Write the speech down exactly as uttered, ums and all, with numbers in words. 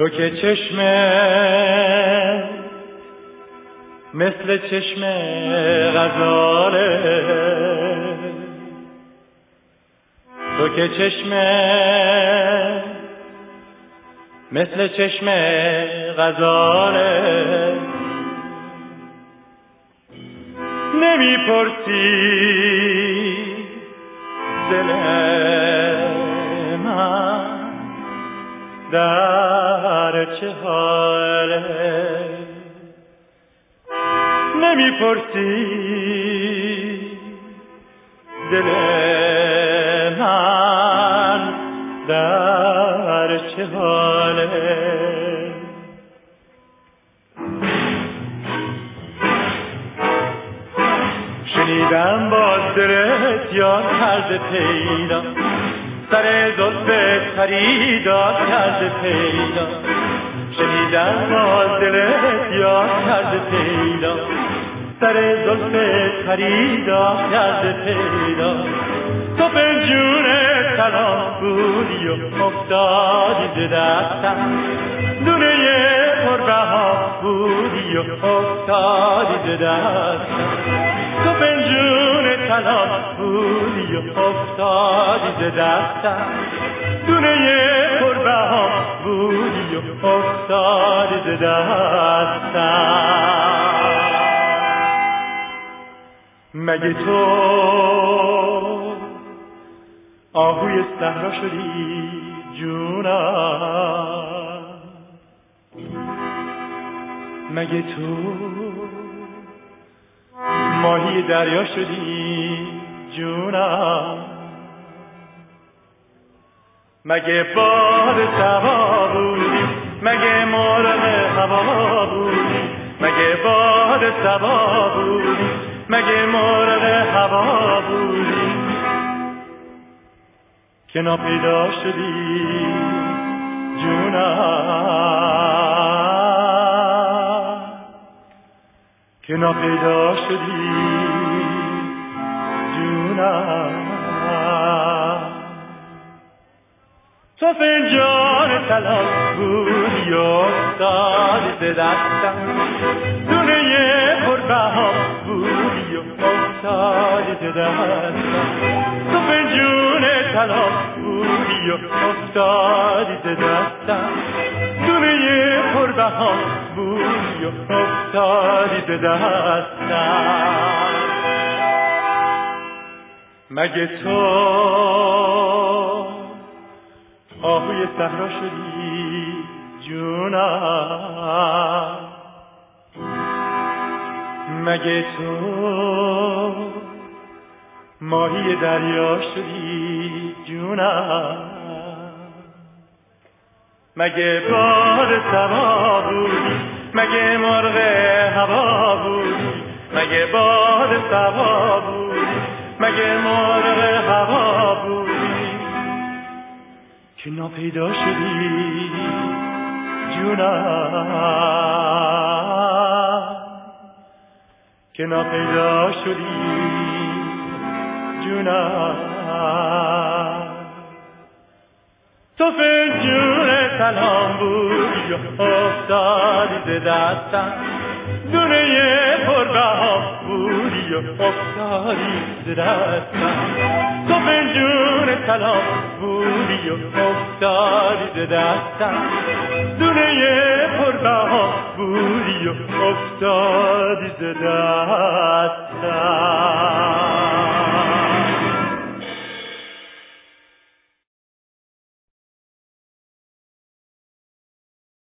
تو که چشمه مثل چشم غزاله، تو که چشمه مثل چشم غزاله، نمیپرسی دل من در چه حاله، نمیپرسی دل من در چه حاله. شنیدم باز دلت یاد کرده پیدا، سر زلفت خریدار کرده پیدا. شنیدم باز دلت یاد کرده پیدا، سر زلفت خریدار کرده پیدا. تو پنجون سلام بودی و افتادی ز دستم، دونه پربها بودی و افتادی ز دستم. تو پنجون سلام بودی و افتادی ز دستم، دونه پربها بودی و افتادی ز دستم. مگه تو آهوی صحرا شدی جونم، مگه تو ماهی دریا شدی جونم، مگه باد صبا بودی، مگه مرغ هوا بودی، مگه باد صبا بودی، مگه مرغ هوا بودی که ناپیدا شدی جونم، که ناپیدا شدی جونم. تو فنجان طلا بودی و افتادی ز دستم، دونه پربها بودی و افتادی ز دستم. تو فنجون طلا بودی و افتادی ز دستم، دونه پربها بودی و افتادی ز دستم. مگه تو آهوی صحرا شدی جونم، مگه تو ماهی دریا شدی جونم، مگه باد صبا بودی، مگه مرغ هوا بودی، مگه باد صبا بودی، مگه مرغ هوا بودی که ناپیدا شدی جونم، که ناپیدا شدی جونم. تو فنجون سلام بودی و افتادی ز دستم، دونه پربها بودی و افتادی ز دستم. تو فنجون سلام بودی و افتادی ز دستم، دونه پربها بودی و افتادی ز دستم.